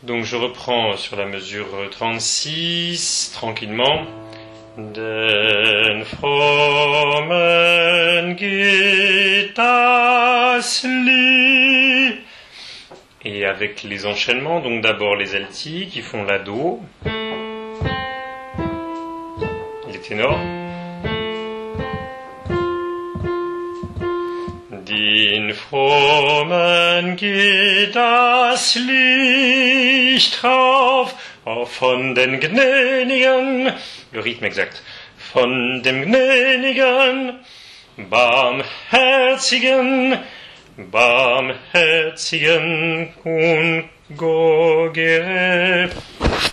Donc je reprends sur la mesure 36, tranquillement. Den frommen geht das Lied. Et avec les enchaînements, donc d'abord les altis qui font la do, les ténors. Den frommen geht das Licht auf von den Gnädigen, le rythme exact, von dem Gnädigen, barmherzigen und Gogere.